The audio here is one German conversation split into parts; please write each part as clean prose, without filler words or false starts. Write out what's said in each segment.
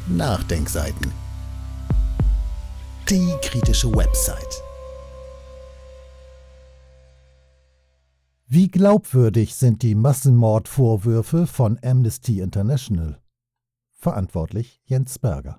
Nachdenkseiten. Die kritische Website. Wie glaubwürdig sind die Massenmordvorwürfe von Amnesty International? Verantwortlich Jens Berger.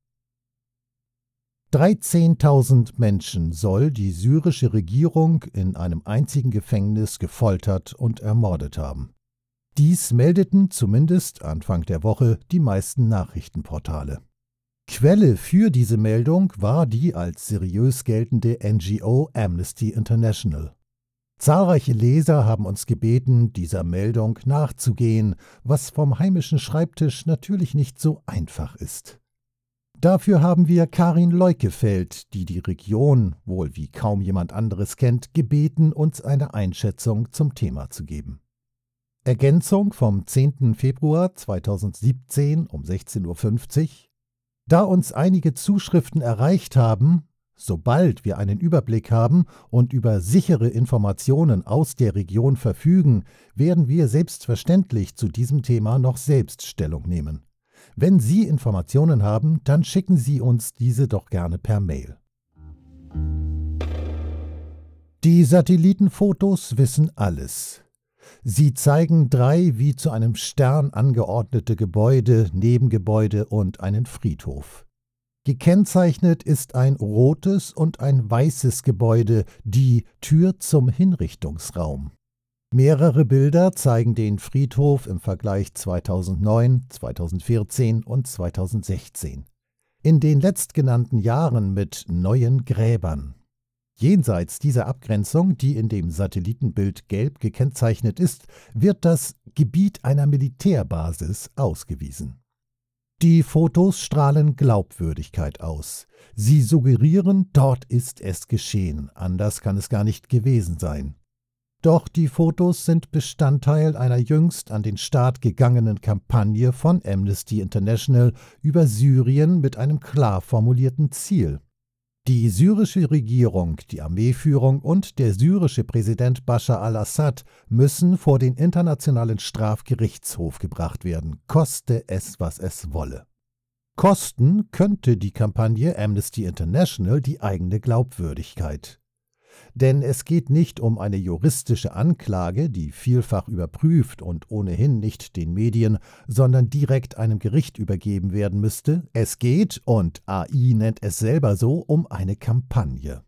13.000 Menschen soll die syrische Regierung in einem einzigen Gefängnis gefoltert und ermordet haben. Dies meldeten zumindest Anfang der Woche die meisten Nachrichtenportale. Quelle für diese Meldung war die als seriös geltende NGO Amnesty International. Zahlreiche Leser haben uns gebeten, dieser Meldung nachzugehen, was vom heimischen Schreibtisch natürlich nicht so einfach ist. Dafür haben wir Karin Leukefeld, die die Region wohl wie kaum jemand anderes kennt, gebeten, uns eine Einschätzung zum Thema zu geben. Ergänzung vom 10. Februar 2017 um 16:50 Uhr. Da uns einige Zuschriften erreicht haben, sobald wir einen Überblick haben und über sichere Informationen aus der Region verfügen, werden wir selbstverständlich zu diesem Thema noch selbst Stellung nehmen. Wenn Sie Informationen haben, dann schicken Sie uns diese doch gerne per Mail. Die Satellitenfotos wissen alles. Sie zeigen 3 wie zu einem Stern angeordnete Gebäude, Nebengebäude und einen Friedhof. Gekennzeichnet ist ein rotes und ein weißes Gebäude, die Tür zum Hinrichtungsraum. Mehrere Bilder zeigen den Friedhof im Vergleich 2009, 2014 und 2016. In den letztgenannten Jahren mit neuen Gräbern. Jenseits dieser Abgrenzung, die in dem Satellitenbild gelb gekennzeichnet ist, wird das Gebiet einer Militärbasis ausgewiesen. Die Fotos strahlen Glaubwürdigkeit aus. Sie suggerieren, dort ist es geschehen, anders kann es gar nicht gewesen sein. Doch die Fotos sind Bestandteil einer jüngst an den Start gegangenen Kampagne von Amnesty International über Syrien mit einem klar formulierten Ziel. Die syrische Regierung, die Armeeführung und der syrische Präsident Bashar al-Assad müssen vor den Internationalen Strafgerichtshof gebracht werden, koste es, was es wolle. Kosten könnte die Kampagne Amnesty International die eigene Glaubwürdigkeit. Denn es geht nicht um eine juristische Anklage, die vielfach überprüft und ohnehin nicht den Medien, sondern direkt einem Gericht übergeben werden müsste. Es geht, und AI nennt es selber so, um eine Kampagne.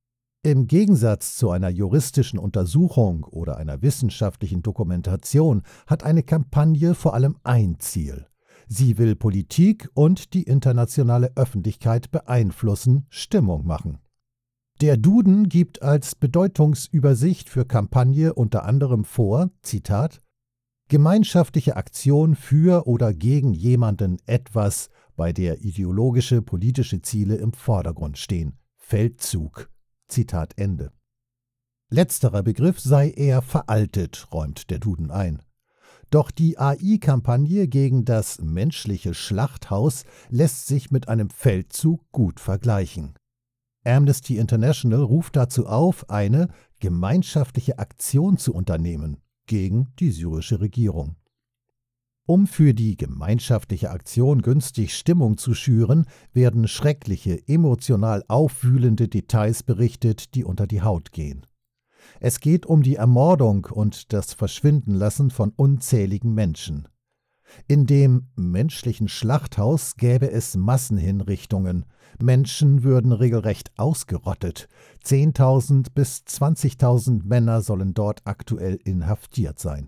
Im Gegensatz zu einer juristischen Untersuchung oder einer wissenschaftlichen Dokumentation hat eine Kampagne vor allem ein Ziel. Sie will Politik und die internationale Öffentlichkeit beeinflussen, Stimmung machen. Der Duden gibt als Bedeutungsübersicht für Kampagne unter anderem vor, Zitat, gemeinschaftliche Aktion für oder gegen jemanden etwas, bei der ideologische, politische Ziele im Vordergrund stehen. Feldzug. Zitat Ende. Letzterer Begriff sei eher veraltet, räumt der Duden ein. Doch die AI-Kampagne gegen das menschliche Schlachthaus lässt sich mit einem Feldzug gut vergleichen. Amnesty International ruft dazu auf, eine gemeinschaftliche Aktion zu unternehmen gegen die syrische Regierung. Um für die gemeinschaftliche Aktion günstig Stimmung zu schüren, werden schreckliche, emotional aufwühlende Details berichtet, die unter die Haut gehen. Es geht um die Ermordung und das Verschwindenlassen von unzähligen Menschen. In dem menschlichen Schlachthaus gäbe es Massenhinrichtungen. Menschen würden regelrecht ausgerottet. 10.000 bis 20.000 Männer sollen dort aktuell inhaftiert sein.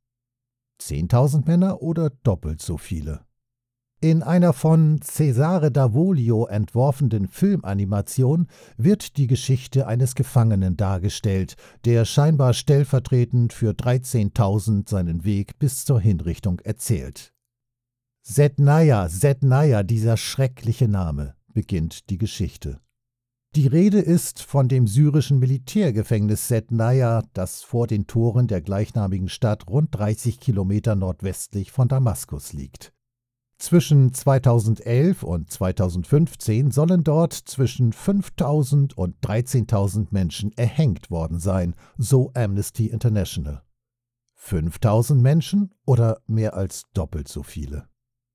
10.000 Männer oder doppelt so viele? In einer von Cesare D'Avoglio entworfenen Filmanimation wird die Geschichte eines Gefangenen dargestellt, der scheinbar stellvertretend für 13.000 seinen Weg bis zur Hinrichtung erzählt. Sednaya, dieser schreckliche Name, beginnt die Geschichte. Die Rede ist von dem syrischen Militärgefängnis Sednaya, das vor den Toren der gleichnamigen Stadt rund 30 Kilometer nordwestlich von Damaskus liegt. Zwischen 2011 und 2015 sollen dort zwischen 5.000 und 13.000 Menschen erhängt worden sein, so Amnesty International. 5.000 Menschen oder mehr als doppelt so viele?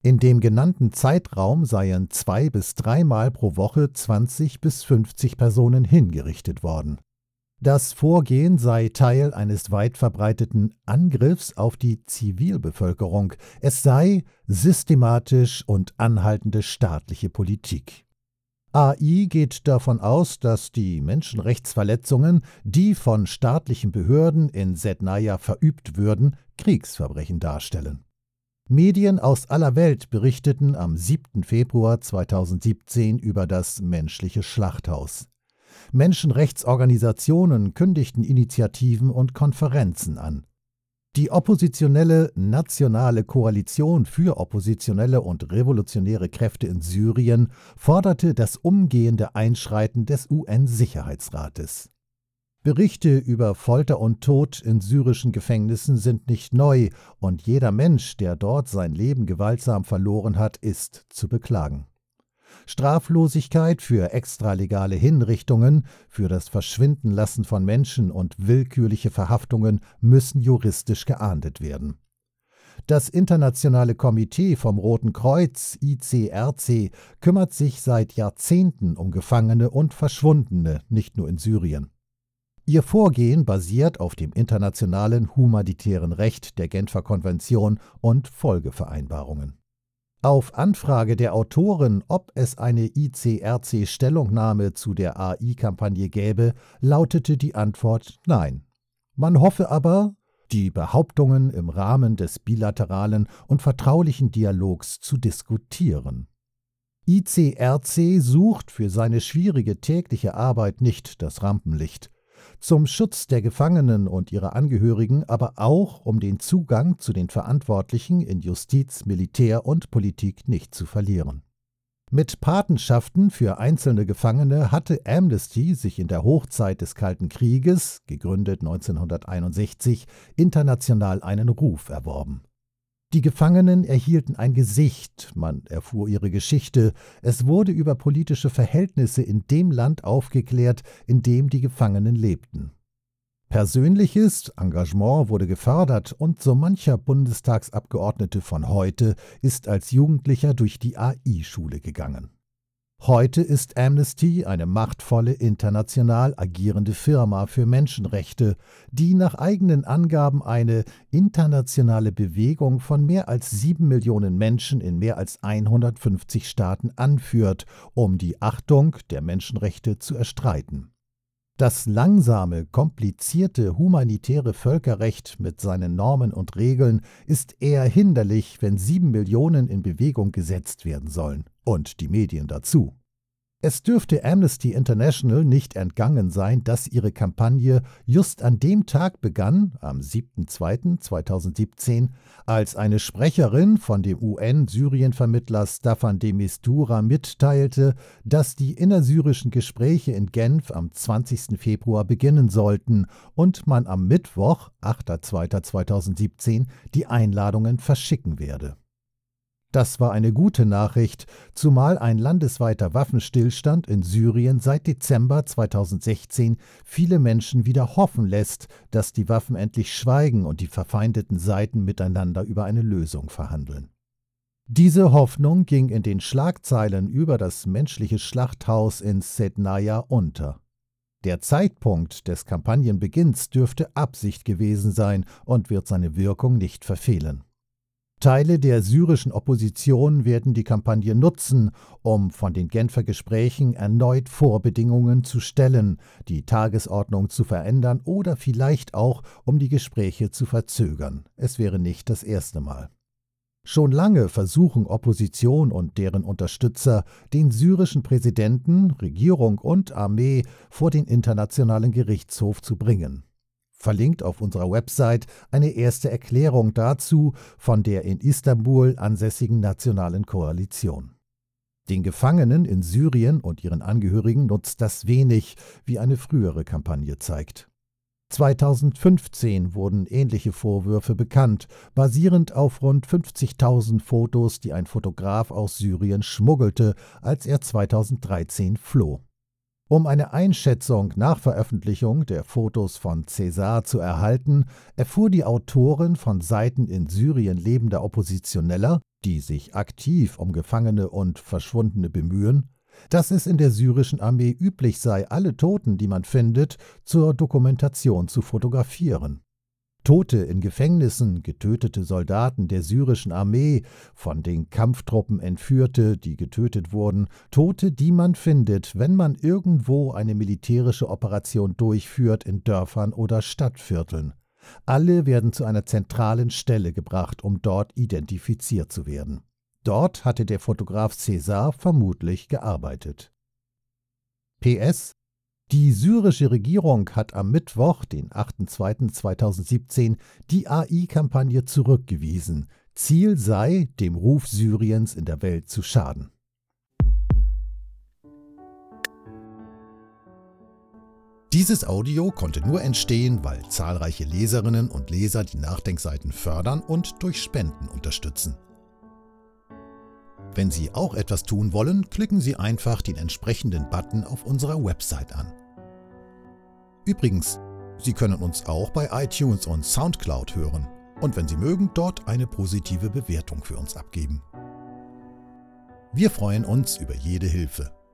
In dem genannten Zeitraum seien 2- bis 3-mal pro Woche 20 bis 50 Personen hingerichtet worden. Das Vorgehen sei Teil eines weit verbreiteten Angriffs auf die Zivilbevölkerung. Es sei systematisch und anhaltende staatliche Politik. AI geht davon aus, dass die Menschenrechtsverletzungen, die von staatlichen Behörden in Sednaja verübt würden, Kriegsverbrechen darstellen. Medien aus aller Welt berichteten am 7. Februar 2017 über das menschliche Schlachthaus. Menschenrechtsorganisationen kündigten Initiativen und Konferenzen an. Die oppositionelle Nationale Koalition für oppositionelle und revolutionäre Kräfte in Syrien forderte das umgehende Einschreiten des UN-Sicherheitsrates. Berichte über Folter und Tod in syrischen Gefängnissen sind nicht neu, und jeder Mensch, der dort sein Leben gewaltsam verloren hat, ist zu beklagen. Straflosigkeit für extralegale Hinrichtungen, für das Verschwindenlassen von Menschen und willkürliche Verhaftungen müssen juristisch geahndet werden. Das Internationale Komitee vom Roten Kreuz, ICRC, kümmert sich seit Jahrzehnten um Gefangene und Verschwundene, nicht nur in Syrien. Ihr Vorgehen basiert auf dem internationalen humanitären Recht der Genfer Konvention und Folgevereinbarungen. Auf Anfrage der Autoren, ob es eine ICRC-Stellungnahme zu der AI-Kampagne gäbe, lautete die Antwort Nein. Man hoffe aber, die Behauptungen im Rahmen des bilateralen und vertraulichen Dialogs zu diskutieren. ICRC sucht für seine schwierige tägliche Arbeit nicht das Rampenlicht. Zum Schutz der Gefangenen und ihrer Angehörigen, aber auch um den Zugang zu den Verantwortlichen in Justiz, Militär und Politik nicht zu verlieren. Mit Patenschaften für einzelne Gefangene hatte Amnesty sich in der Hochzeit des Kalten Krieges, gegründet 1961, international einen Ruf erworben. Die Gefangenen erhielten ein Gesicht, man erfuhr ihre Geschichte, es wurde über politische Verhältnisse in dem Land aufgeklärt, in dem die Gefangenen lebten. Persönliches Engagement wurde gefördert und so mancher Bundestagsabgeordnete von heute ist als Jugendlicher durch die AI-Schule gegangen. Heute ist Amnesty eine machtvolle, international agierende Firma für Menschenrechte, die nach eigenen Angaben eine internationale Bewegung von mehr als 7 Millionen Menschen in mehr als 150 Staaten anführt, um die Achtung der Menschenrechte zu erstreiten. Das langsame, komplizierte humanitäre Völkerrecht mit seinen Normen und Regeln ist eher hinderlich, wenn 7 Millionen in Bewegung gesetzt werden sollen. Und die Medien dazu. Es dürfte Amnesty International nicht entgangen sein, dass ihre Kampagne just an dem Tag begann, am 7.2.2017, als eine Sprecherin von dem UN-Syrien-Vermittler Staffan de Mistura mitteilte, dass die innersyrischen Gespräche in Genf am 20. Februar beginnen sollten und man am Mittwoch, 8.2.2017, die Einladungen verschicken werde. Das war eine gute Nachricht, zumal ein landesweiter Waffenstillstand in Syrien seit Dezember 2016 viele Menschen wieder hoffen lässt, dass die Waffen endlich schweigen und die verfeindeten Seiten miteinander über eine Lösung verhandeln. Diese Hoffnung ging in den Schlagzeilen über das menschliche Schlachthaus in Sednaja unter. Der Zeitpunkt des Kampagnenbeginns dürfte Absicht gewesen sein und wird seine Wirkung nicht verfehlen. Teile der syrischen Opposition werden die Kampagne nutzen, um von den Genfer Gesprächen erneut Vorbedingungen zu stellen, die Tagesordnung zu verändern oder vielleicht auch, um die Gespräche zu verzögern. Es wäre nicht das erste Mal. Schon lange versuchen Opposition und deren Unterstützer, den syrischen Präsidenten, Regierung und Armee vor den Internationalen Gerichtshof zu bringen. Verlinkt auf unserer Website eine erste Erklärung dazu von der in Istanbul ansässigen Nationalen Koalition. Den Gefangenen in Syrien und ihren Angehörigen nutzt das wenig, wie eine frühere Kampagne zeigt. 2015 wurden ähnliche Vorwürfe bekannt, basierend auf rund 50.000 Fotos, die ein Fotograf aus Syrien schmuggelte, als er 2013 floh. Um eine Einschätzung nach Veröffentlichung der Fotos von Cäsar zu erhalten, erfuhr die Autorin von Seiten in Syrien lebender Oppositioneller, die sich aktiv um Gefangene und Verschwundene bemühen, dass es in der syrischen Armee üblich sei, alle Toten, die man findet, zur Dokumentation zu fotografieren. Tote in Gefängnissen, getötete Soldaten der syrischen Armee, von den Kampftruppen Entführte, die getötet wurden, Tote, die man findet, wenn man irgendwo eine militärische Operation durchführt in Dörfern oder Stadtvierteln. Alle werden zu einer zentralen Stelle gebracht, um dort identifiziert zu werden. Dort hatte der Fotograf Cäsar vermutlich gearbeitet. PS: Die syrische Regierung hat am Mittwoch, den 8.2.2017, die AI-Kampagne zurückgewiesen. Ziel sei, dem Ruf Syriens in der Welt zu schaden. Dieses Audio konnte nur entstehen, weil zahlreiche Leserinnen und Leser die Nachdenkseiten fördern und durch Spenden unterstützen. Wenn Sie auch etwas tun wollen, klicken Sie einfach den entsprechenden Button auf unserer Website an. Übrigens, Sie können uns auch bei iTunes und SoundCloud hören und wenn Sie mögen, dort eine positive Bewertung für uns abgeben. Wir freuen uns über jede Hilfe.